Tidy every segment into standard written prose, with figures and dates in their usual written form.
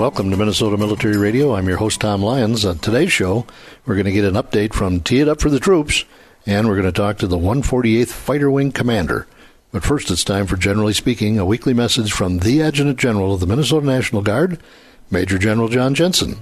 welcome to Minnesota Military Radio. I'm your host, Tom Lyons. On today's show, we're going to get an update from Tee It Up for the Troops, and we're going to talk to the 148th Fighter Wing Commander. But first, it's time for Generally Speaking, a weekly message from the Adjutant General of the Minnesota National Guard, Major General John Jensen.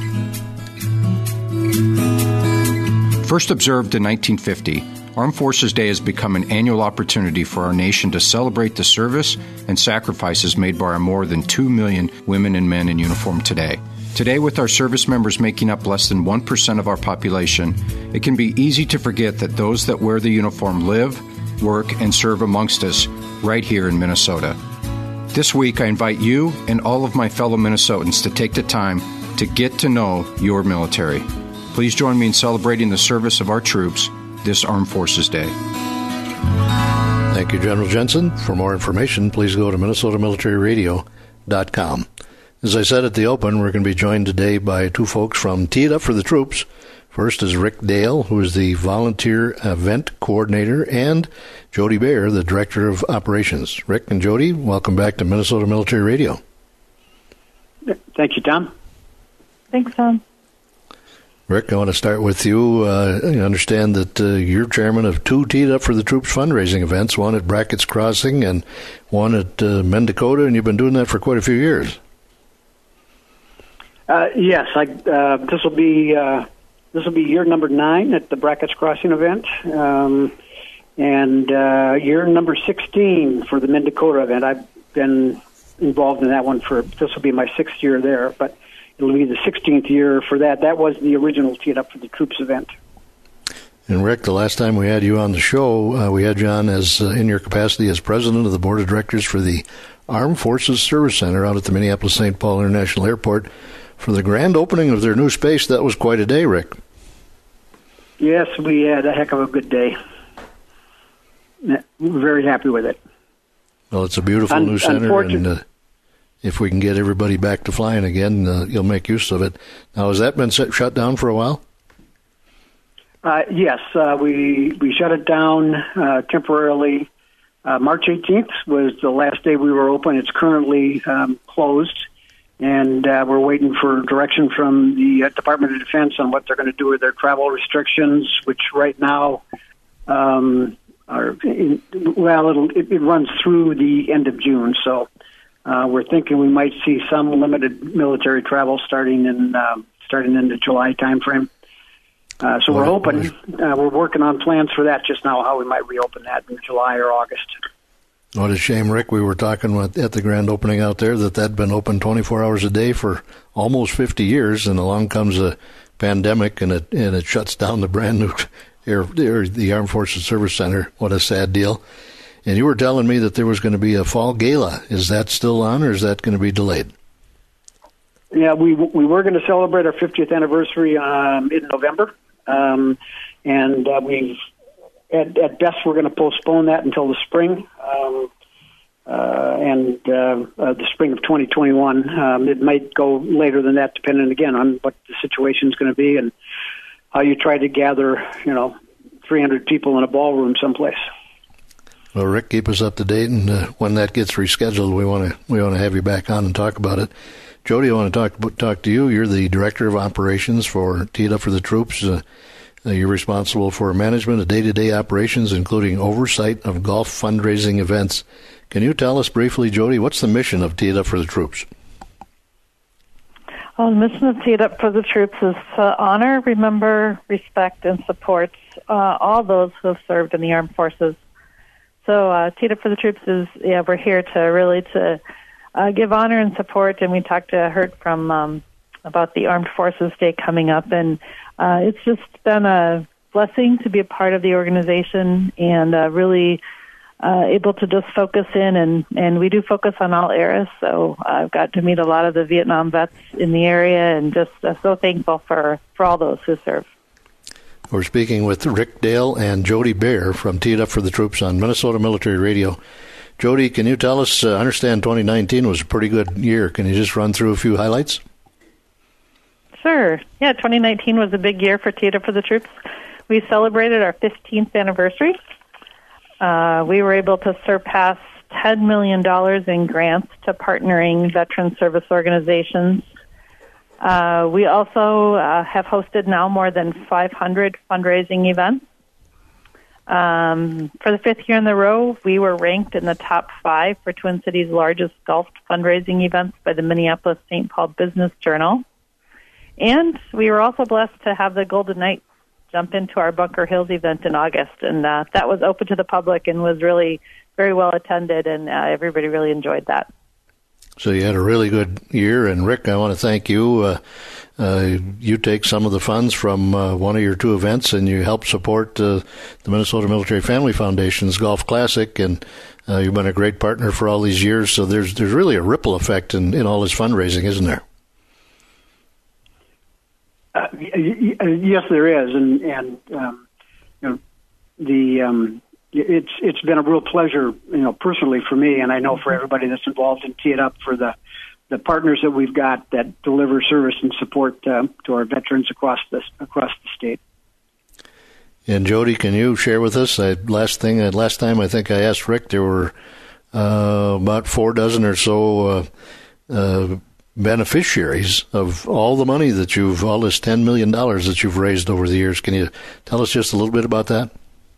First observed in 1950, Armed Forces Day has become an annual opportunity for our nation to celebrate the service and sacrifices made by our more than 2 million women and men in uniform today. Today, with our service members making up less than 1% of our population, it can be easy to forget that those that wear the uniform live, work, and serve amongst us right here in Minnesota. This week, I invite you and all of my fellow Minnesotans to take the time to get to know your military. Please join me in celebrating the service of our troops this Armed Forces Day. Thank you, General Jensen. For more information, please go to minnesotamilitaryradio.com. As I said at the open, we're going to be joined today by two folks from Tee It Up for the Troops. First is Rick Dale, who is the Volunteer Event Coordinator, and Jody Baer, the Director of Operations. Rick and Jody, welcome back to Minnesota Military Radio. Thank you, Tom. Thanks, Tom. Rick, I want to start with you. I understand that you're chairman of two Tee It Up for the Troops fundraising events, one at Brackett's Crossing and one at Mendakota, and you've been doing that for quite a few years. Yes, this will be year number 9 at the Brackett's Crossing event, and year number 16 for the Mendakota event. I've been involved in that one this will be my 6th year there, but it'll be the 16th year for that. That was the original Tee It Up for the Troops event. And Rick, the last time we had you on the show, we had you on as in your capacity as president of the board of directors for the Armed Forces Service Center out at the Minneapolis-St. Paul International Airport for the grand opening of their new space. That was quite a day, Rick. Yes, we had a heck of a good day. We're very happy with it. Well, it's a beautiful new center, and if we can get everybody back to flying again, you'll make use of it. Now, has that been shut down for a while? Yes, we shut it down temporarily. March 18th was the last day we were open. It's currently closed, and we're waiting for direction from the Department of Defense on what they're going to do with their travel restrictions, which right now it runs through the end of June, so we're thinking we might see some limited military travel starting in the July timeframe. So we're hoping, we're working on plans for that just now, how we might reopen that in July or August. What a shame, Rick. We were talking at the grand opening out there that had been open 24 hours a day for almost 50 years, and along comes a pandemic, and it shuts down the brand new the Armed Forces Service Center. What a sad deal. And you were telling me that there was going to be a fall gala. Is that still on, or is that going to be delayed? Yeah, we were going to celebrate our 50th anniversary in November, and we've at best we're going to postpone that until the spring, the spring of 2021. It might go later than that, depending again on what the situation is going to be and how you try to gather, 300 people in a ballroom someplace. Well, Rick, keep us up to date, and when that gets rescheduled, we want to have you back on and talk about it. Jody, I want to talk to you. You're the Director of Operations for Tee It Up for the Troops. You're responsible for management of day-to-day operations, including oversight of golf fundraising events. Can you tell us briefly, Jody, what's the mission of Tee It Up for the Troops? Well, the mission of Tee It Up for the Troops is to honor, remember, respect, and support all those who have served in the armed forces. So Tee It Up for the Troops is, we're here to give honor and support, and we heard from about the Armed Forces Day coming up, and it's just been a blessing to be a part of the organization and really able to just focus in, and we do focus on all eras, so I've got to meet a lot of the Vietnam vets in the area, and just so thankful for all those who serve. We're speaking with Rick Dale and Jody Baer from Tee It Up for the Troops on Minnesota Military Radio. Jody, can you tell us, I understand 2019 was a pretty good year. Can you just run through a few highlights? Sure. Yeah, 2019 was a big year for Tee It Up for the Troops. We celebrated our 15th anniversary. We were able to surpass $10 million in grants to partnering veteran service organizations. We also have hosted now more than 500 fundraising events. For the fifth year in a row, we were ranked in the top 5 for Twin Cities' largest golf fundraising events by the Minneapolis-St. Paul Business Journal. And we were also blessed to have the Golden Knights jump into our Bunker Hills event in August. And that was open to the public and was really very well attended, and everybody really enjoyed that. So you had a really good year. And Rick, I want to thank you. You take some of the funds from one of your 2 events, and you help support the Minnesota Military Family Foundation's Golf Classic, and you've been a great partner for all these years. So there's really a ripple effect in all this fundraising, isn't there? Yes, there is, and it's been a real pleasure, personally for me, and I know for everybody that's involved in Tee It Up, for the partners that we've got that deliver service and support to our veterans across the state. And Jody, can you share with us last time I think I asked Rick, there were about 4 dozen or so beneficiaries of all the money that all this $10 million that you've raised over the years. Can you tell us just a little bit about that?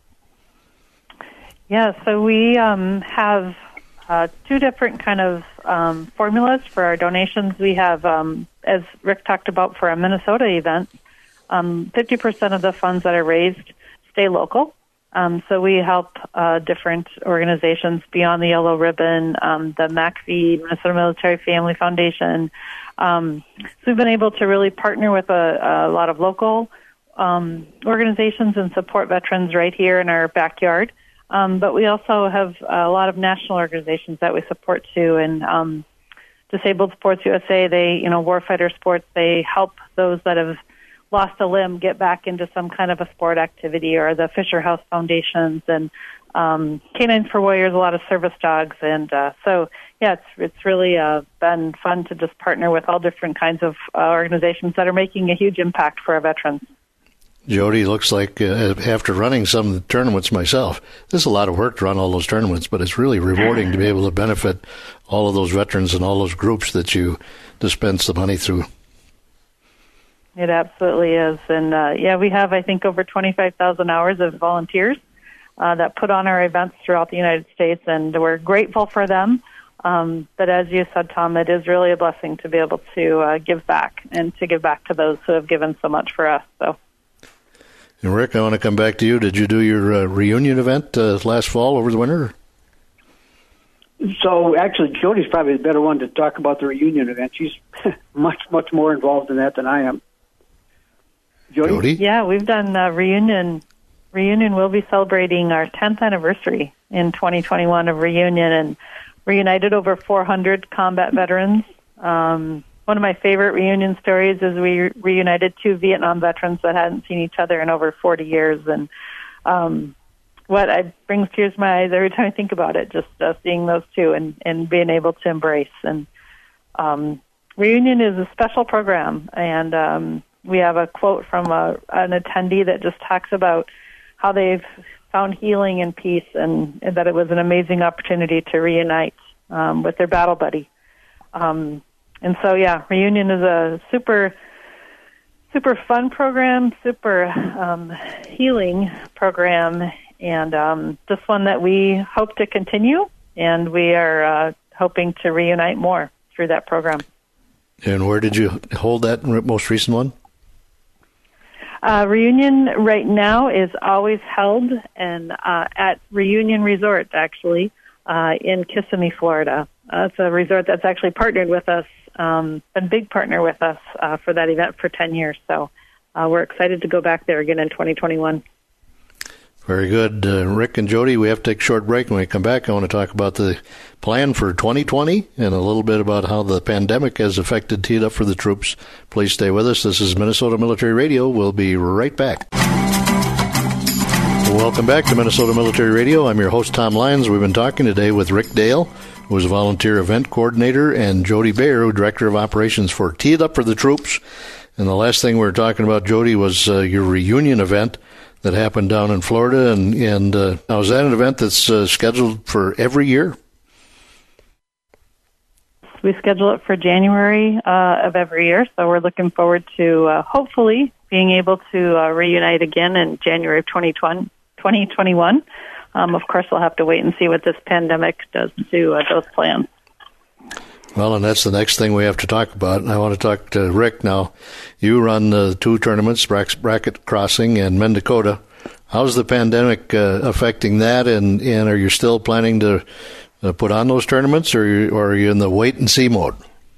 Yeah, so we have 2 different kind of formulas for our donations. We have, as Rick talked about for our Minnesota event, 50% of the funds that are raised stay local. So we help different organizations beyond the Yellow Ribbon, the MACV, Minnesota Military Family Foundation. So we've been able to really partner with a lot of local organizations and support veterans right here in our backyard. But we also have a lot of national organizations that we support too, and Disabled Sports USA, they, Warfighter Sports, they help those that have lost a limb get back into some kind of a sport activity, or the Fisher House Foundations, and Canines for Warriors, a lot of service dogs. And so, yeah, it's really been fun to just partner with all different kinds of organizations that are making a huge impact for our veterans. Jody, looks like after running some tournaments myself, there's a lot of work to run all those tournaments, but it's really rewarding to be able to benefit all of those veterans and all those groups that you dispense the money through. It absolutely is. And, we have, I think, over 25,000 hours of volunteers that put on our events throughout the United States, and we're grateful for them. But as you said, Tom, it is really a blessing to be able to give back, and to give back to those who have given so much for us. So. And Rick, I want to come back to you. Did you do your reunion event last fall over the winter? So actually, Jody's probably the better one to talk about the reunion event. She's much more involved in that than I am. Jody? Yeah, we've done reunion. Reunion will be celebrating our 10th anniversary in 2021 of reunion, and reunited over 400 combat veterans. One of my favorite reunion stories is we reunited 2 Vietnam veterans that hadn't seen each other in over 40 years, and brings tears to my eyes every time I think about it, just seeing those 2 and being able to embrace. And reunion is a special program, and we have a quote from an attendee that just talks about how they've found healing and peace, and that it was an amazing opportunity to reunite with their battle buddy. And so, yeah, reunion is a super fun program, super healing program, and just one that we hope to continue, and we are hoping to reunite more through that program. And where did you hold that most recent one? Reunion right now is always held at Reunion Resort, actually, in Kissimmee, Florida. It's a resort that's actually partnered with us, been a big partner with us for that event for 10 years. So we're excited to go back there again in 2021. Very good. Rick and Jody, we have to take a short break. When we come back, I want to talk about the plan for 2020 and a little bit about how the pandemic has affected Tee It Up for the Troops. Please stay with us. This is Minnesota Military Radio. We'll be right back. Welcome back to Minnesota Military Radio. I'm your host, Tom Lyons. We've been talking today with Rick Dale, who is a volunteer event coordinator, and Jody Bayer, Director of Operations for Tee It Up for the Troops. And the last thing we were talking about, Jody, was your reunion event that happened down in Florida. And now, is that an event that's scheduled for every year? We schedule it for January of every year, so we're looking forward to hopefully being able to reunite again in January of 2021. Of course, we'll have to wait and see what this pandemic does to those plans. Well, and that's the next thing we have to talk about. And I want to talk to Rick now. You run the two tournaments, Bracket Crossing and Mendakota. How's the pandemic affecting that, and are you still planning to put on those tournaments, or are you in the wait-and-see mode?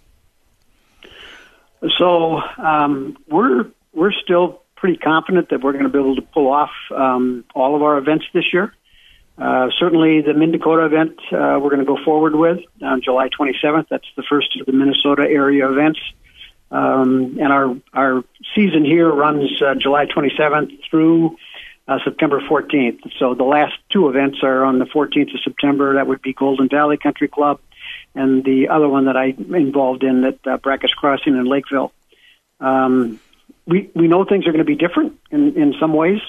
So we're still pretty confident that we're going to be able to pull off all of our events this year. Certainly the Mendakota event we're going to go forward with on July 27th. That's the first of the Minnesota area events. And our season here runs July 27th through September 14th. So the last two events are on the 14th of September. That would be Golden Valley Country Club, and the other one that I'm involved in at Brackett's Crossing in Lakeville. We know things are going to be different in some ways.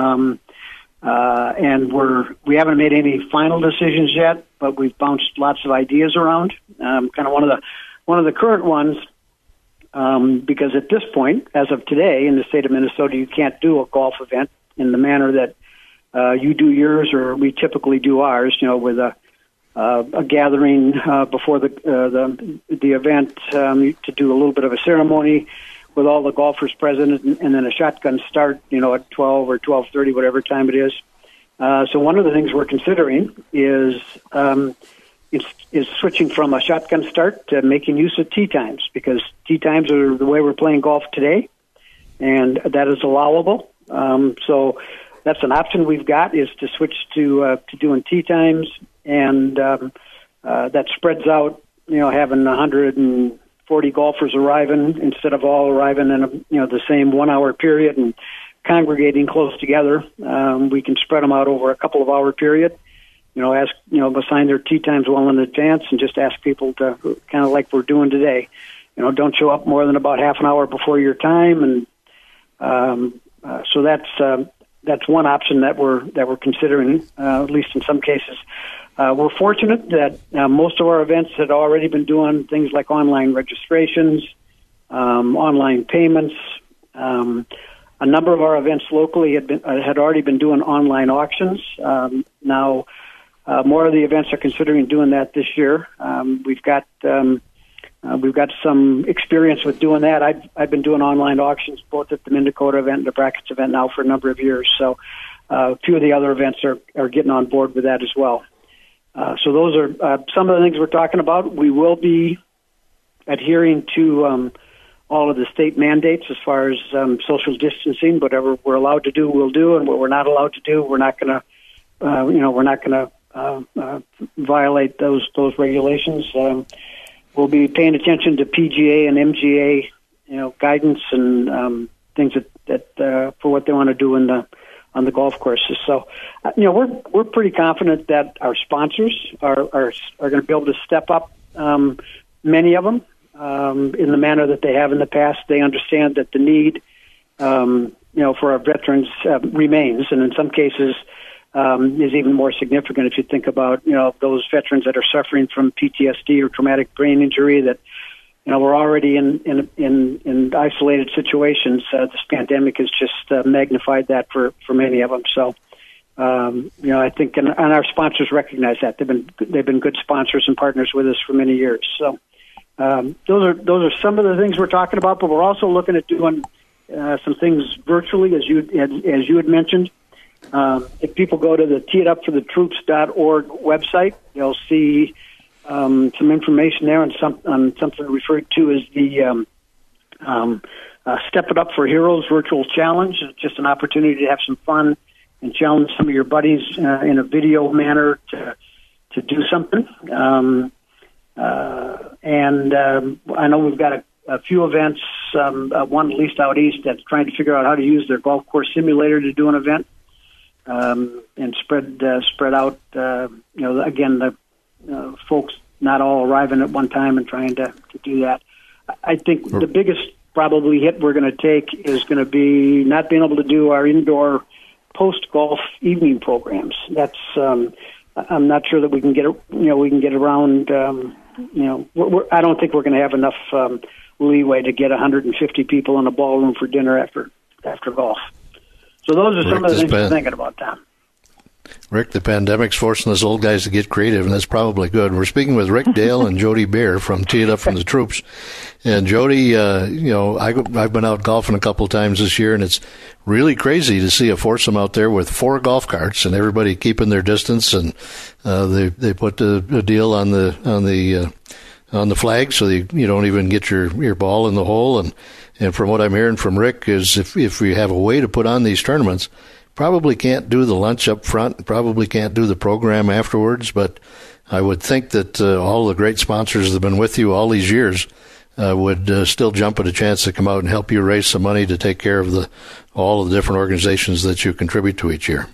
And we haven't made any final decisions yet, but we've bounced lots of ideas around. Kind of one of the current ones, because at this point, as of today, in the state of Minnesota, you can't do a golf event in the manner that you do yours, or we typically do ours. With a gathering before the event to do a little bit of a ceremony with all the golfers present, and then a shotgun start, at 12 or 12:30, whatever time it is. So one of the things we're considering is switching from a shotgun start to making use of tee times, because tee times are the way we're playing golf today, and that is allowable. So that's an option we've got, is to switch to doing tee times, and that spreads out, having 140 golfers arriving instead of all arriving in the same 1 hour period and congregating close together. We can spread them out over a couple of hour period. Assign their tee times well in advance, and just ask people to, kind of like we're doing today, don't show up more than about half an hour before your time, and so that's one option that we're considering, at least in some cases. We're fortunate that most of our events had already been doing things like online registrations, online payments. A number of our events locally had already been doing online auctions. Now, more of the events are considering doing that this year. We've got some experience with doing that. I've been doing online auctions both at the Mendakota event and the Brackets event now for a number of years. So a few of the other events are getting on board with that as well. So those are some of the things we're talking about. We will be adhering to all of the state mandates as far as social distancing. Whatever we're allowed to do, we'll do, and what we're not allowed to do, we're not going to violate those regulations. We'll be paying attention to PGA and MGA, guidance and things that for what they want to do on the golf courses. So, we're pretty confident that our sponsors are going to be able to step up. Many of them in the manner that they have in the past. They understand that the need, for our veterans remains, and in some cases is even more significant if you think about those veterans that are suffering from PTSD or traumatic brain injury that we're already in isolated situations. This pandemic has just magnified that for many of them. So I think and our sponsors recognize that they've been good sponsors and partners with us for many years. So those are some of the things we're talking about, but we're also looking at doing some things virtually, as you had mentioned. If people go to the teeitupforthetroops.org website, they'll see some information there on something referred to as the Step It Up for Heroes virtual challenge. It's just an opportunity to have some fun and challenge some of your buddies in a video manner to do something. And I know we've got a few events, one at least out east, that's trying to figure out how to use their golf course simulator to do an event. And spread out, again, the folks not all arriving at one time and trying to do that. I think the biggest probably hit we're going to take is going to be not being able to do our indoor post-golf evening programs. That's I'm not sure that we can get around I don't think we're going to have enough leeway to get 150 people in a ballroom for dinner after golf. So those are some of the things we're thinking about, Tom. Rick, the pandemic's forcing us old guys to get creative, and that's probably good. We're speaking with Rick Dale and Jody Bear from Tee It Up for the Troops. And Jody, I've been out golfing a couple of times this year, and it's really crazy to see a foursome out there with 4 golf carts and everybody keeping their distance. And they put a deal on the flag so you don't even get your ball in the hole. And from what I'm hearing from Rick is if we have a way to put on these tournaments, probably can't do the lunch up front, probably can't do the program afterwards, but I would think that all the great sponsors that have been with you all these years would still jump at a chance to come out and help you raise some money to take care of all of the different organizations that you contribute to each year.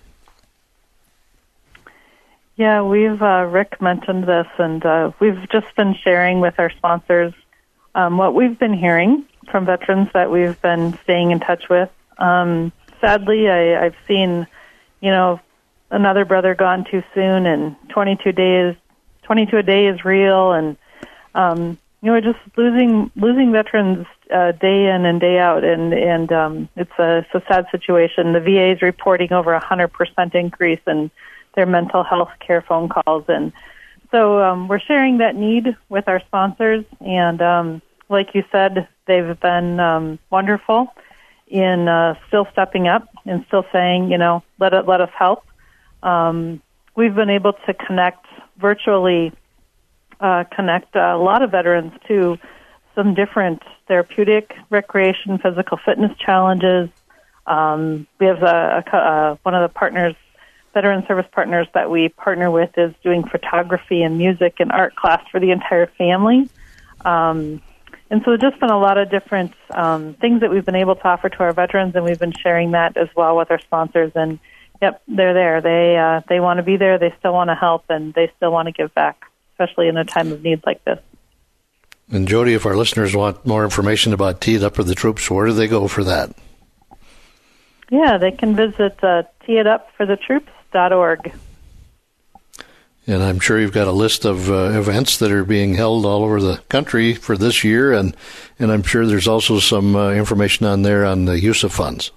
Yeah, Rick mentioned this, and we've just been sharing with our sponsors what we've been hearing from veterans that we've been staying in touch with. Sadly, I've seen, another brother gone too soon, and 22 a day is real, and just losing veterans day in and day out, and it's a sad situation. The VA is reporting over 100% increase in their mental health care phone calls, and so we're sharing that need with our sponsors, and like you said, they've been wonderful in still stepping up and still saying, let us help. We've been able to virtually connect a lot of veterans to some different therapeutic, recreation, physical fitness challenges. We have one of the partners, veteran service partners that we partner with, is doing photography and music and art class for the entire family. And so there's just been a lot of different things that we've been able to offer to our veterans, and we've been sharing that as well with our sponsors. And, yep, they're there. They want to be there. They still want to help, and they still want to give back, especially in a time of need like this. And, Jody, if our listeners want more information about Tee It Up for the Troops, where do they go for that? Yeah, they can visit teeitupforthetroops.org. And I'm sure you've got a list of events that are being held all over the country for this year, and I'm sure there's also some information on there on the use of funds.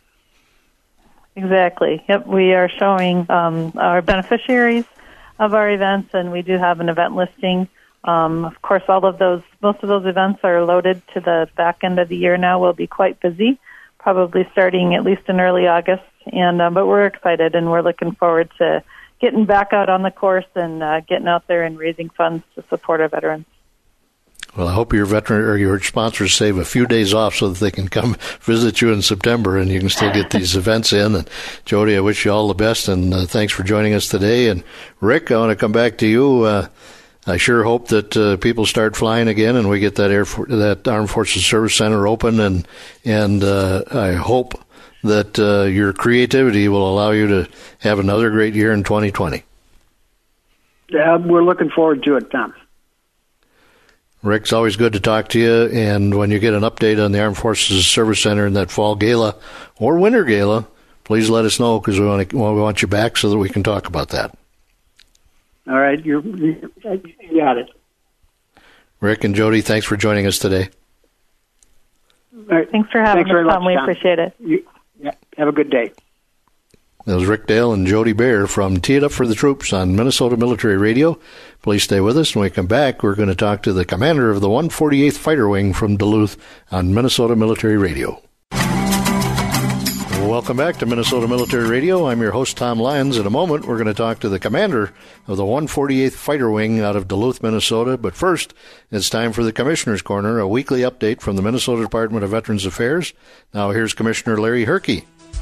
Exactly. Yep, we are showing our beneficiaries of our events, and we do have an event listing. Of course, most of those events are loaded to the back end of the year now. We'll be quite busy, probably starting at least in early August, and but we're excited, and we're looking forward to getting back out on the course and getting out there and raising funds to support our veterans. Well, I hope your veteran or your sponsors save a few days off so that they can come visit you in September and you can still get these events in. And Jody, I wish you all the best, and thanks for joining us today. And Rick, I want to come back to you. I sure hope that people start flying again and we get that Armed Forces Service Center open, and I hope that your creativity will allow you to have another great year in 2020. Yeah, we're looking forward to it, Tom. Rick, it's always good to talk to you, and when you get an update on the Armed Forces Service Center in that fall gala or winter gala, please let us know, because we want you back so that we can talk about that. All right, you got it. Rick and Jody, thanks for joining us today. All right. Thanks for having us, Tom. We appreciate it. Have a good day. That was Rick Dale and Jody Bear from Tee It Up for the Troops on Minnesota Military Radio. Please stay with us. When we come back, we're going to talk to the commander of the 148th Fighter Wing from Duluth on Minnesota Military Radio. Welcome back to Minnesota Military Radio. I'm your host, Tom Lyons. In a moment, we're going to talk to the commander of the 148th Fighter Wing out of Duluth, Minnesota. But first, it's time for the Commissioner's Corner, a weekly update from the Minnesota Department of Veterans Affairs. Now here's Commissioner Larry Herke.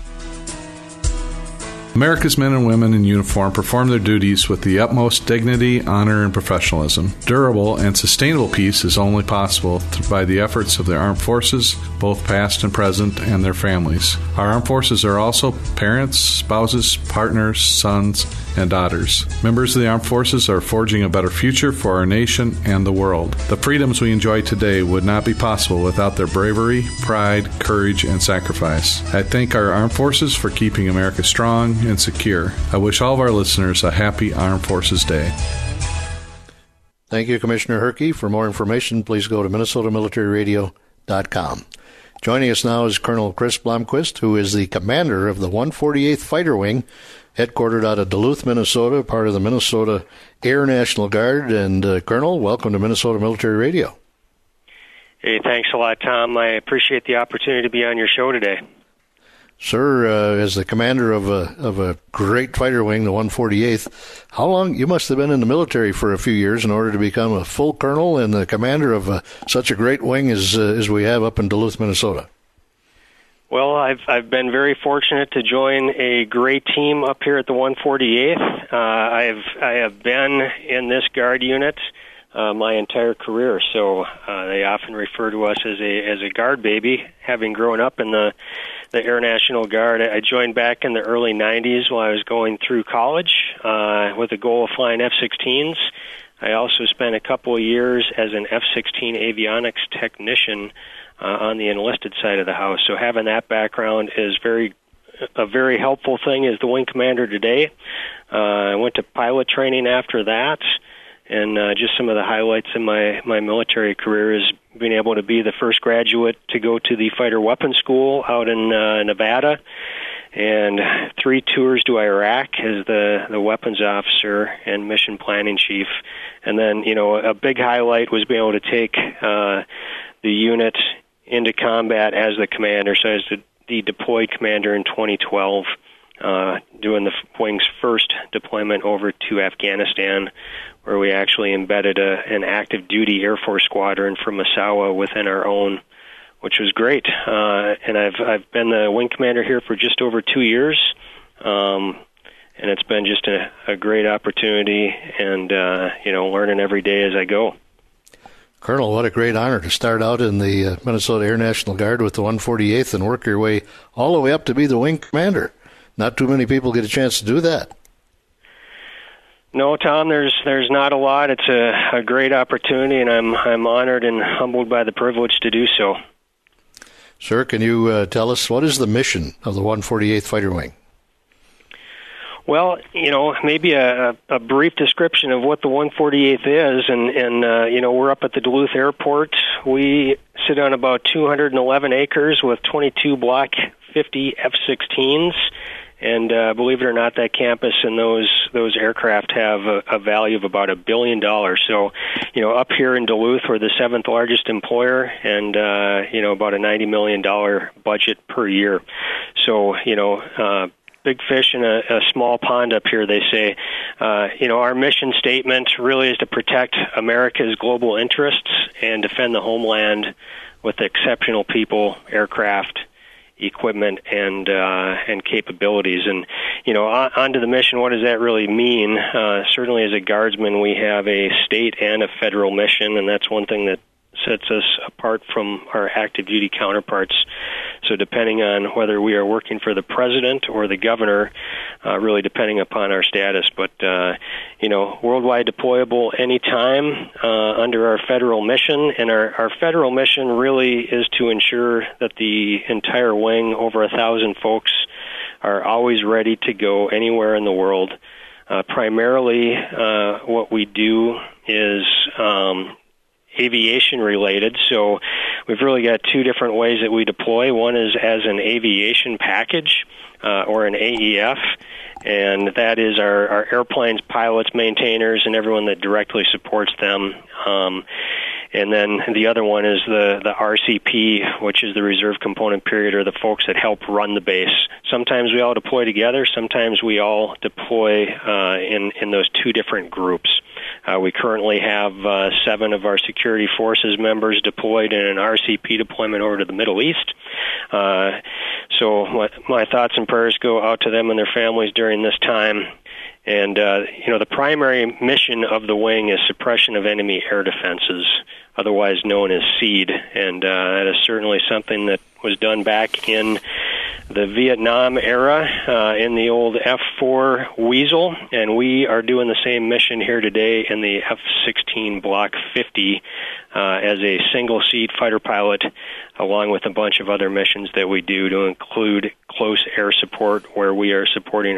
America's men and women in uniform perform their duties with the utmost dignity, honor, and professionalism. Durable and sustainable peace is only possible by the efforts of the armed forces, both past and present, and their families. Our armed forces are also parents, spouses, partners, sons, and daughters. Members of the armed forces are forging a better future for our nation and the world. The freedoms we enjoy today would not be possible without their bravery, pride, courage, and sacrifice. I thank our armed forces for keeping America strong and secure. I wish all of our listeners a happy Armed Forces Day. Thank you, Commissioner Herke. For more information, please go to minnesotamilitaryradio.com. Joining us now is Colonel Chris Blomquist, who is the commander of the 148th Fighter Wing, headquartered out of Duluth, Minnesota, part of the Minnesota Air National Guard. And, Colonel, welcome to Minnesota Military Radio. Hey, thanks a lot, Tom. I appreciate the opportunity to be on your show today. Sir, as the commander of a great fighter wing, the 148th, how long, you must have been in the military for a few years in order to become a full colonel and the commander of such a great wing as we have up in Duluth, Minnesota? Well, I've been very fortunate to join a great team up here at the 148th. I have been in this guard unit my entire career, so they often refer to us as a guard baby, having grown up in the Air National Guard. I joined back in the early 90s while I was going through college with the goal of flying F-16s. I also spent a couple of years as an F-16 avionics technician on the enlisted side of the house. So having that background is a very helpful thing as the wing commander today. I went to pilot training after that, and just some of the highlights in my military career is being able to be the first graduate to go to the Fighter Weapons School out in Nevada, and 3 tours to Iraq as the weapons officer and mission planning chief. And then, a big highlight was being able to take the unit into combat as the commander. So as the deployed commander in 2012, doing the wing's first deployment over to Afghanistan, where we actually embedded an active duty Air Force squadron from Misawa within our own, which was great. And I've been the wing commander here for just over 2 years, and it's been just a great opportunity, and learning every day as I go. Colonel, what a great honor to start out in the Minnesota Air National Guard with the 148th and work your way all the way up to be the wing commander. Not too many people get a chance to do that. No, Tom, there's not a lot. It's a great opportunity, and I'm honored and humbled by the privilege to do so. Sir, can you tell us what is the mission of the 148th Fighter Wing? Well, maybe a brief description of what the 148th is, and we're up at the Duluth Airport. We sit on about 211 acres with 22 Block 50 F-16s, and believe it or not, that campus and those aircraft have a value of about $1 billion. So, up here in Duluth, we're the 7th largest employer, and about a $90 million budget per year. So, big fish in a small pond up here, they say. Our mission statement really is to protect America's global interests and defend the homeland with exceptional people, aircraft, equipment, and capabilities. And, onto the mission, what does that really mean? Certainly as a guardsman, we have a state and a federal mission, and that's one thing that sets us apart from our active duty counterparts. So depending on whether we are working for the president or the governor, really depending upon our status. But, worldwide deployable anytime under our federal mission. And our federal mission really is to ensure that the entire wing, over 1,000 folks, are always ready to go anywhere in the world. Primarily, what we do is aviation related. So we've really got 2 different ways that we deploy. One is as an aviation package, or an AEF, and that is our airplanes, pilots, maintainers, and everyone that directly supports them. And then the other one is the RCP, which is the reserve component period, or the folks that help run the base. Sometimes we all deploy together. Sometimes we all deploy in those 2 different groups. We currently have 7 of our security forces members deployed in an RCP deployment over to the Middle East. So my thoughts and prayers go out to them and their families during this time. And, the primary mission of the wing is suppression of enemy air defenses, otherwise known as SEAD. And that is certainly something that was done back in the Vietnam era in the old F-4 Weasel. And we are doing the same mission here today in the F-16 Block 50 as a single-seat fighter pilot, along with a bunch of other missions that we do to include close air support, where we are supporting our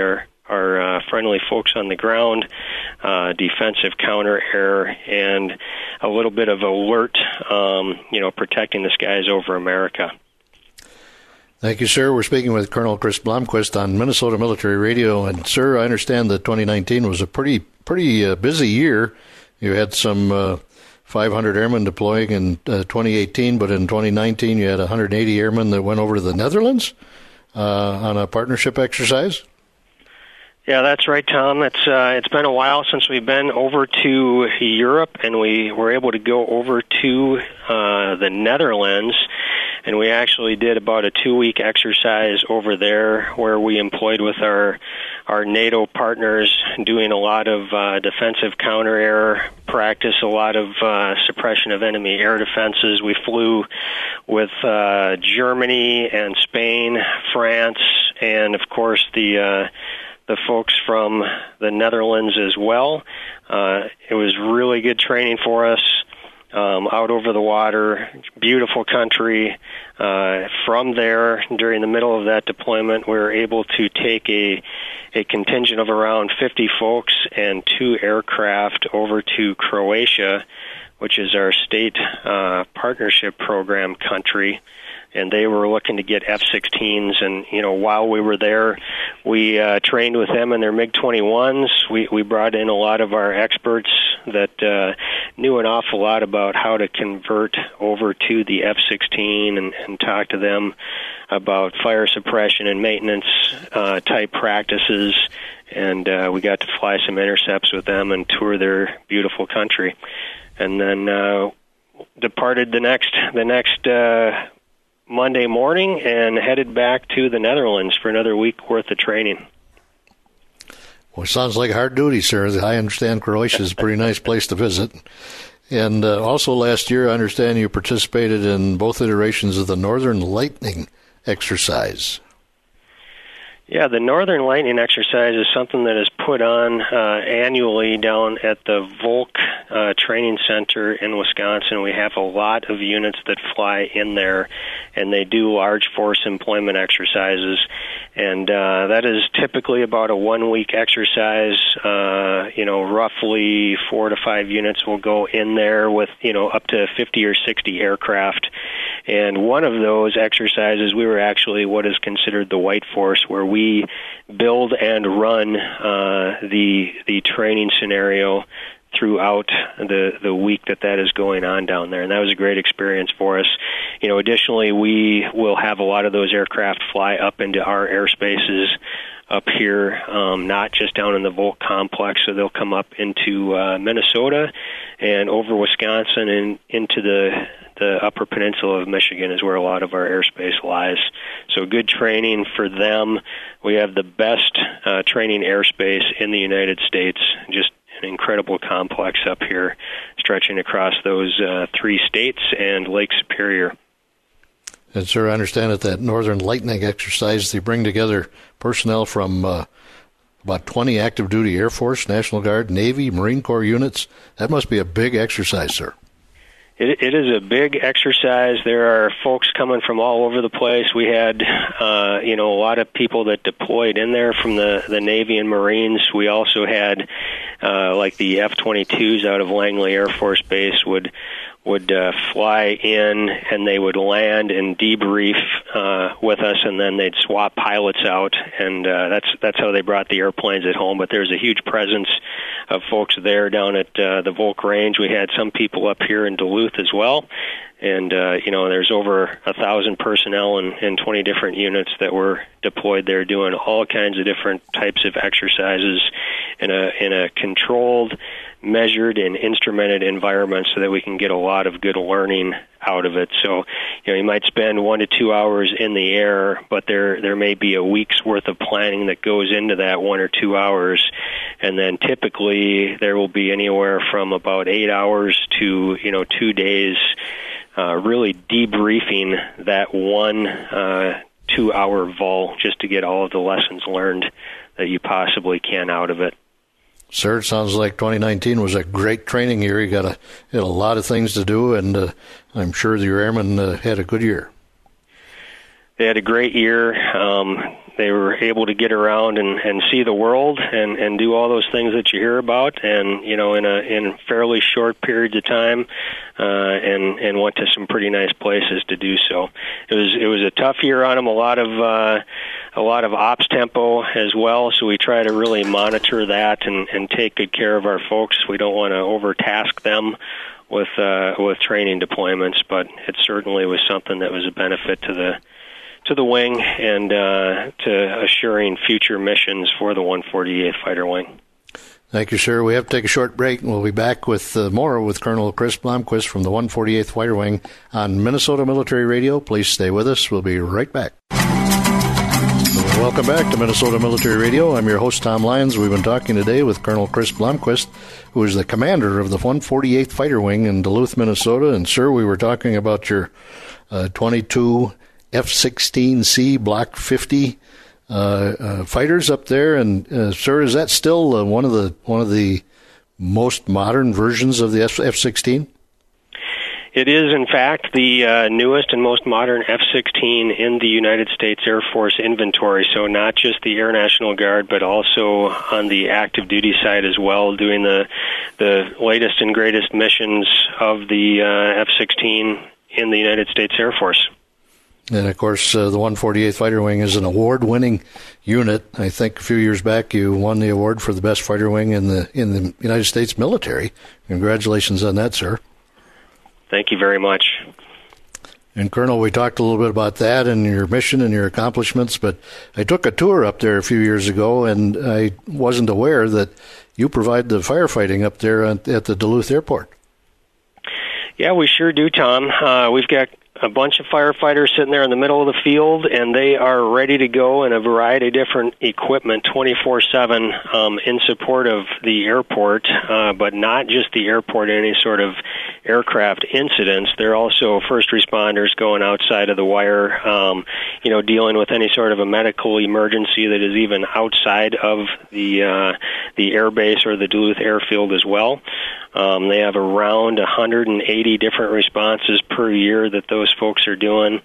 friendly folks on the ground, defensive counter air, and a little bit of alert, protecting the skies over America. Thank you, sir. We're speaking with Colonel Chris Blomquist on Minnesota Military Radio. And, sir, I understand that 2019 was a pretty busy year. You had some 500 airmen deploying in 2018, but in 2019 you had 180 airmen that went over to the Netherlands on a partnership exercise. Yeah, that's right, Tom. It's been a while since we've been over to Europe, and we were able to go over to the Netherlands, and we actually did about a 2-week exercise over there where we employed with our NATO partners, doing a lot of defensive counter-air practice, a lot of suppression of enemy air defenses. We flew with Germany and Spain, France, and, of course, the folks from the Netherlands as well. It was really good training for us out over the water, beautiful country. From there, during the middle of that deployment, we were able to take a contingent of around 50 folks and 2 aircraft over to Croatia, which is our state partnership program country. And they were looking to get F-16s, and while we were there, we trained with them in their MiG-21s. We brought in a lot of our experts that knew an awful lot about how to convert over to the F-16 and talk to them about fire suppression and maintenance type practices. And we got to fly some intercepts with them and tour their beautiful country, and then departed the next Monday morning and headed back to the Netherlands for another week worth of training. Well, it sounds like hard duty, sir. I understand Croatia is a pretty nice place to visit. And also last year, I understand you participated in both iterations of the Northern Lightning exercise. Yeah, the Northern Lightning exercise is something that is put on annually down at the Volk Training Center in Wisconsin. We have a lot of units that fly in there, and they do large force employment exercises. And that is typically about a 1-week exercise. Roughly 4 to 5 units will go in there with, up to 50 or 60 aircraft. And one of those exercises, we were actually what is considered the White Force, where we build and run the training scenario throughout the week that is going on down there. And that was a great experience for us. Additionally, we will have a lot of those aircraft fly up into our airspaces up here, not just down in the Volk complex. So they'll come up into Minnesota and over Wisconsin and into the Upper Peninsula of Michigan is where a lot of our airspace lies. So good training for them. We have the best training airspace in the United States, just an incredible complex up here stretching across those 3 states and Lake Superior. And, sir, I understand that Northern Lightning exercise, they bring together personnel from about 20 active duty Air Force, National Guard, Navy, Marine Corps units. That must be a big exercise, sir. It is a big exercise. There are folks coming from all over the place. We had, a lot of people that deployed in there from the Navy and Marines. We also had, like the F-22s out of Langley Air Force Base would fly in, and they would land and debrief with us, and then they'd swap pilots out, and that's how they brought the airplanes at home. But there's a huge presence of folks there down at the Volk Range. We had some people up here in Duluth as well, and there's over 1,000 personnel in 20 different units that were deployed there, doing all kinds of different types of exercises in a controlled, measured, and instrumented environment, so that we can get a lot of good learning out of it. So, you might spend 1 to 2 hours in the air, but there may be a week's worth of planning that goes into that 1 or 2 hours, and then typically there will be anywhere from about 8 hours to 2 days, really debriefing that 1 2-hour vol just to get all of the lessons learned that you possibly can out of it. Sir, it sounds like 2019 was a great training year. You had a lot of things to do, and I'm sure your airmen had a good year. They had a great year. they were able to get around and see the world and do all those things that you hear about, and in fairly short periods of time, and went to some pretty nice places to do so. It was a tough year on them. A lot of ops tempo as well. So we try to really monitor that and take good care of our folks. We don't want to overtask them with training deployments, but it certainly was something that was a benefit to the wing and to assuring future missions for the 148th Fighter Wing. Thank you, sir. We have to take a short break, and we'll be back with more with Colonel Chris Blomquist from the 148th Fighter Wing on Minnesota Military Radio. Please stay with us. We'll be right back. Welcome back to Minnesota Military Radio. I'm your host, Tom Lyons. We've been talking today with Colonel Chris Blomquist, who is the commander of the 148th Fighter Wing in Duluth, Minnesota. And, sir, we were talking about your 22 F-16C Block 50 fighters up there. And, sir, is that still one of the most modern versions of the F-16? It is, in fact, the newest and most modern F-16 in the United States Air Force inventory. So not just the Air National Guard, but also on the active duty side as well, doing the latest and greatest missions of the F-16 in the United States Air Force. And, of course, the 148th Fighter Wing is an award-winning unit. I think a few years back you won the award for the best fighter wing in the United States military. Congratulations on that, sir. Thank you very much. And, Colonel, we talked a little bit about that and your mission and your accomplishments, but I took a tour up there a few years ago, and I wasn't aware that you provide the firefighting up there at the Duluth Airport. Yeah, we sure do, Tom. We've got a bunch of firefighters sitting there in the middle of the field, and they are ready to go in a variety of different equipment 24/7 in support of the airport, but not just the airport, any sort of aircraft incidents. They're also first responders going outside of the wire, dealing with any sort of a medical emergency that is even outside of the air base or the Duluth airfield as well. They have around 180 different responses per year that those folks are doing,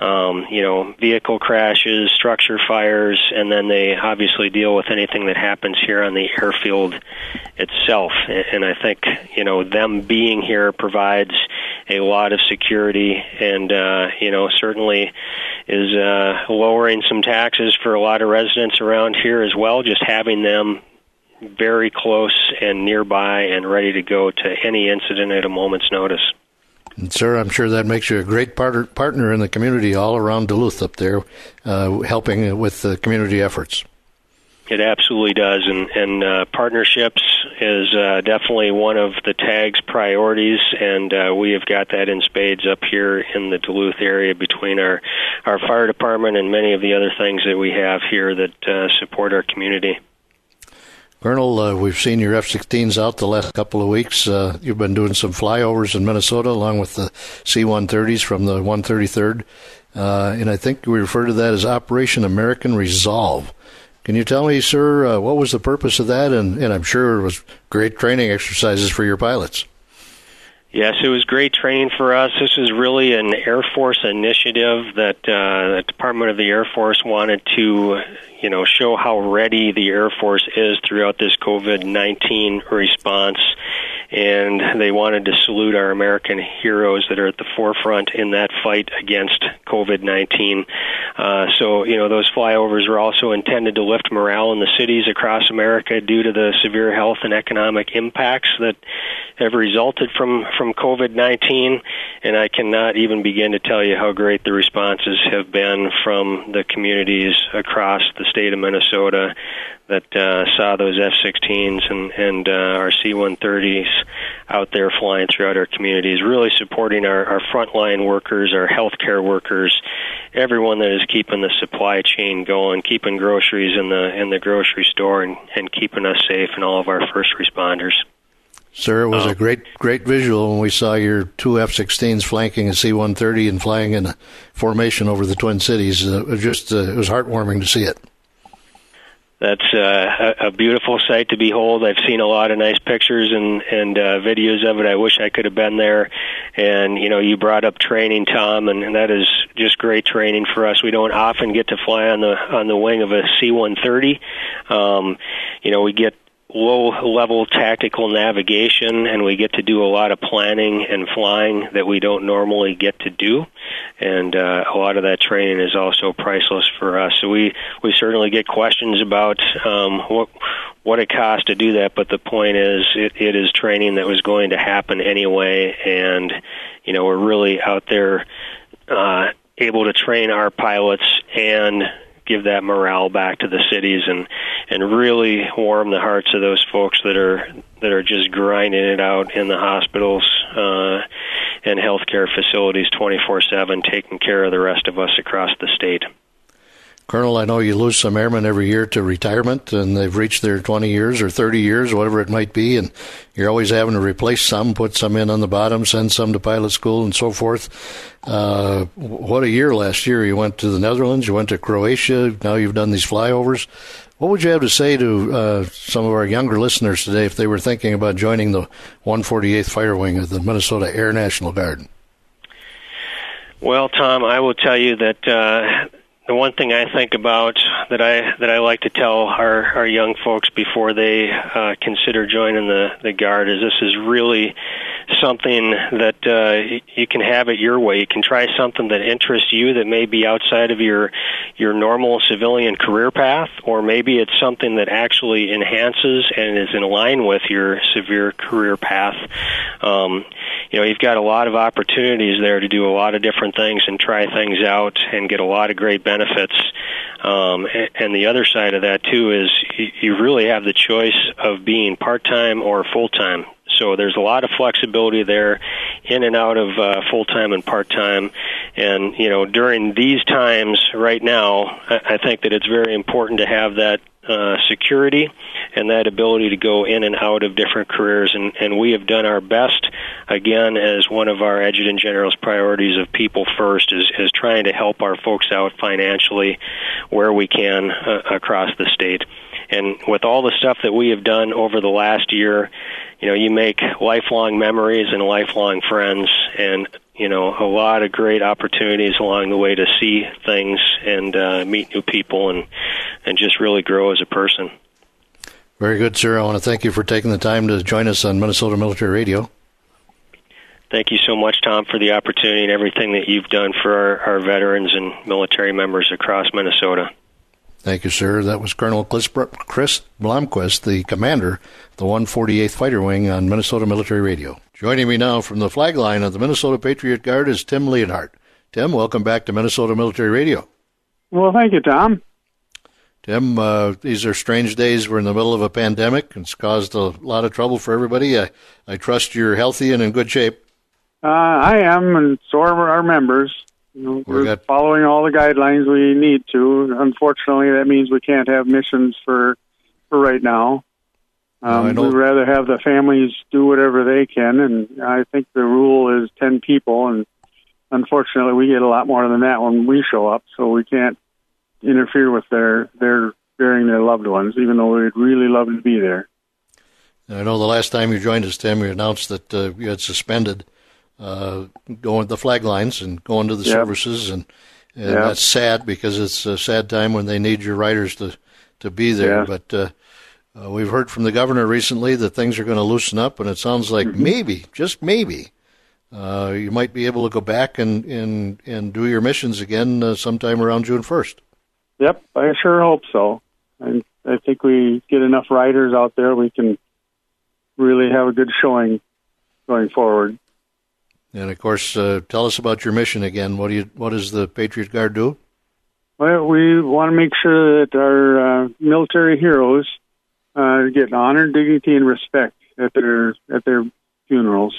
vehicle crashes, structure fires, and then they obviously deal with anything that happens here on the airfield itself. And I think, them being here provides a lot of security and, certainly is lowering some taxes for a lot of residents around here as well, just having them very close and nearby and ready to go to any incident at a moment's notice. And sir, I'm sure that makes you a great partner in the community all around Duluth up there, helping with the community efforts. It absolutely does, and partnerships is definitely one of the TAG's priorities, and we have got that in spades up here in the Duluth area between our fire department and many of the other things that we have here that support our community. Colonel, we've seen your F-16s out the last couple of weeks. You've been doing some flyovers in Minnesota along with the C-130s from the 133rd, and I think we refer to that as Operation American Resolve. Can you tell me, sir, what was the purpose of that? And I'm sure it was great training exercises for your pilots. Yes, it was great training for us. This was really an Air Force initiative that the Department of the Air Force wanted to, show how ready the Air Force is throughout this COVID-19 response. And they wanted to salute our American heroes that are at the forefront in that fight against COVID-19. So, those flyovers were also intended to lift morale in the cities across America due to the severe health and economic impacts that have resulted from COVID-19. And I cannot even begin to tell you how great the responses have been from the communities across the state of Minnesota that saw those F-16s and our C-130s out there flying throughout our communities, really supporting our frontline workers, our healthcare workers, everyone that is keeping the supply chain going, keeping groceries in the grocery store, and keeping us safe, and all of our first responders. Sir, it was a great visual when we saw your two F-16s flanking a C-130 and flying in a formation over the Twin Cities. It was heartwarming to see it. That's a beautiful sight to behold. I've seen a lot of nice pictures and videos of it. I wish I could have been there. And, you brought up training, Tom, and that is just great training for us. We don't often get to fly on the wing of a C-130. We get low-level tactical navigation, and we get to do a lot of planning and flying that we don't normally get to do. And a lot of that training is also priceless for us. So we certainly get questions about what it costs to do that, but the point is it is training that was going to happen anyway, and we're really out there able to train our pilots and give that morale back to the cities and really warm the hearts of those folks that are just grinding it out in the hospitals and healthcare facilities 24/7, taking care of the rest of us across the state. Colonel, I know you lose some airmen every year to retirement, and they've reached their 20 years or 30 years, whatever it might be, and you're always having to replace some, put some in on the bottom, send some to pilot school, and so forth. What a year last year. You went to the Netherlands, you went to Croatia, now you've done these flyovers. What would you have to say to some of our younger listeners today if they were thinking about joining the 148th Fire Wing of the Minnesota Air National Guard? Well, Tom, I will tell you that the one thing I think about that I like to tell our young folks before they consider joining the Guard is this is really something that you can have it your way. You can try something that interests you that may be outside of your normal civilian career path, or maybe it's something that actually enhances and is in line with your severe career path. You've got a lot of opportunities there to do a lot of different things and try things out and get a lot of great benefits. And the other side of that, too, is you really have the choice of being part-time or full-time. So there's a lot of flexibility there in and out of full-time and part-time. And, during these times right now, I think that it's very important to have that security and that ability to go in and out of different careers. And we have done our best, again, as one of our Adjutant General's priorities of people first is trying to help our folks out financially where we can across the state. And with all the stuff that we have done over the last year, you make lifelong memories and lifelong friends, and a lot of great opportunities along the way to see things and meet new people and just really grow as a person. Very good, sir. I want to thank you for taking the time to join us on Minnesota Military Radio. Thank you so much, Tom, for the opportunity and everything that you've done for our veterans and military members across Minnesota. Thank you, sir. That was Colonel Chris Blomquist, the commander of the 148th Fighter Wing on Minnesota Military Radio. Joining me now from the flag line of the Minnesota Patriot Guard is Tim Leonhardt. Tim, welcome back to Minnesota Military Radio. Well, thank you, Tom. Tim, these are strange days. We're in the middle of a pandemic. It's caused a lot of trouble for everybody. I trust you're healthy and in good shape. I am, and so are our members. We're following all the guidelines we need to. Unfortunately, that means we can't have missions for right now. We'd rather have the families do whatever they can, and I think the rule is 10 people, and unfortunately we get a lot more than that when we show up, so we can't interfere with their burying their loved ones, even though we'd really love to be there. I know the last time you joined us, Tim, you announced that you had suspended going to the flag lines and going to the services, and that's sad because it's a sad time when they need your riders to be there. But we've heard from the governor recently that things are going to loosen up, and it sounds like maybe, just maybe, you might be able to go back and do your missions again sometime around June 1st. Yep, I sure hope so. And I think we get enough riders out there, we can really have a good showing going forward. And, of course, tell us about your mission again. What does the Patriot Guard do? Well, we want to make sure that our military heroes get honor, dignity, and respect at their funerals.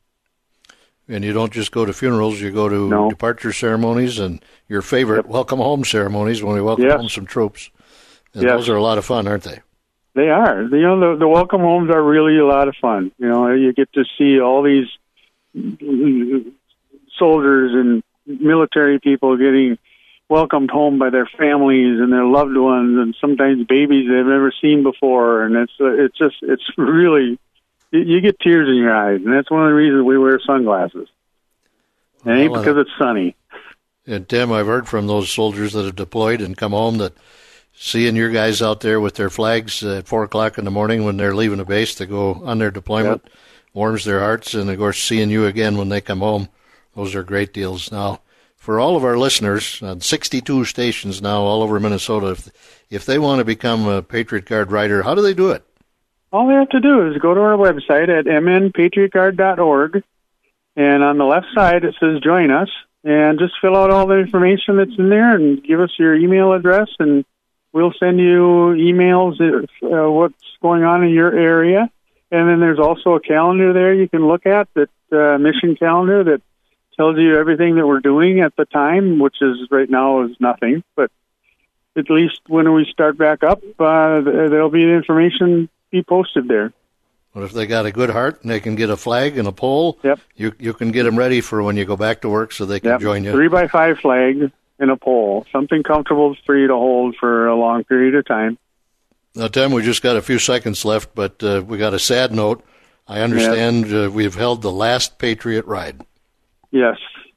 And you don't just go to funerals; you go to departure ceremonies and your favorite welcome home ceremonies when we welcome home some troops. And those are a lot of fun, aren't they? They are. The welcome homes are really a lot of fun. You get to see all these soldiers and military people getting welcomed home by their families and their loved ones, and sometimes babies they've never seen before. And it's really, you get tears in your eyes, and that's one of the reasons we wear sunglasses. It ain't because it's sunny. And Tim, I've heard from those soldiers that have deployed and come home that seeing your guys out there with their flags at 4:00 in the morning when they're leaving the base to go on their deployment warms their hearts. And, of course, seeing you again when they come home, those are great deals. Now, for all of our listeners on 62 stations now all over Minnesota, if they want to become a Patriot Guard rider, how do they do it? All they have to do is go to our website at mnpatriotguard.org, and on the left side it says Join Us, and just fill out all the information that's in there and give us your email address, and we'll send you emails what's going on in your area. And then there's also a calendar there you can look at, that mission calendar that tells you everything that we're doing at the time, which is right now is nothing. But at least when we start back up, there'll be information be posted there. But if they got a good heart and they can get a flag and a pole, you can get them ready for when you go back to work so they can join you. 3x5 flag and a pole, something comfortable for you to hold for a long period of time. Now, Tim, we just got a few seconds left, but we got a sad note. I understand we've held the last Patriot Ride. Yes,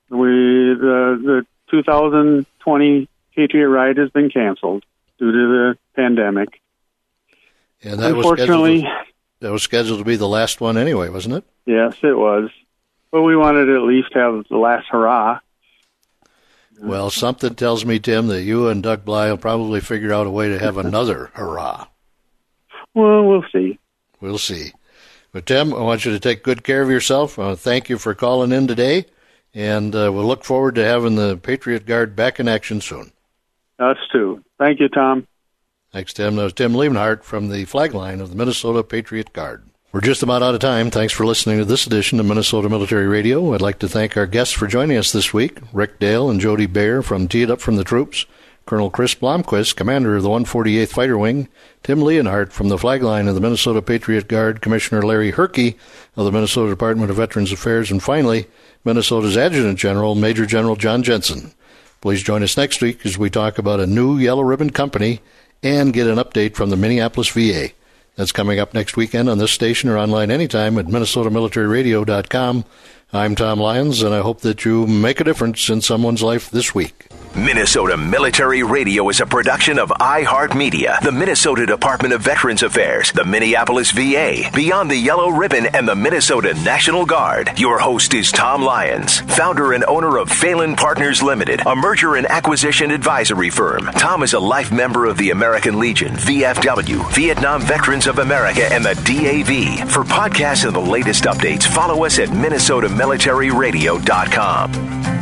the 2020 Patriot Ride has been canceled due to the pandemic. And that unfortunately, was scheduled to be the last one anyway, wasn't it? Yes, it was. But we wanted to at least have the last hurrah. Well, something tells me, Tim, that you and Doug Bly will probably figure out a way to have another hurrah. Well, we'll see. We'll see. But, Tim, I want you to take good care of yourself. Thank you for calling in today, and we'll look forward to having the Patriot Guard back in action soon. Us too. Thank you, Tom. Thanks, Tim. That was Tim Liebenhart from the flag line of the Minnesota Patriot Guard. We're just about out of time. Thanks for listening to this edition of Minnesota Military Radio. I'd like to thank our guests for joining us this week, Rick Dale and Jody Baer from Tee It Up from the Troops, Colonel Chris Blomquist, commander of the 148th Fighter Wing, Tim Liebenhart from the flag line of the Minnesota Patriot Guard, Commissioner Larry Herke of the Minnesota Department of Veterans Affairs, and finally, Minnesota's Adjutant General, Major General John Jensen. Please join us next week as we talk about a new Yellow Ribbon Company and get an update from the Minneapolis VA. That's coming up next weekend on this station or online anytime at MinnesotaMilitaryRadio.com. I'm Tom Lyons, and I hope that you make a difference in someone's life this week. Minnesota Military Radio is a production of iHeartMedia, the Minnesota Department of Veterans Affairs, the Minneapolis VA, Beyond the Yellow Ribbon, and the Minnesota National Guard. Your host is Tom Lyons, founder and owner of Phelan Partners Limited, a merger and acquisition advisory firm. Tom is a life member of the American Legion, VFW, Vietnam Veterans of America, and the DAV. For podcasts and the latest updates, follow us at MinnesotaMilitaryRadio.com.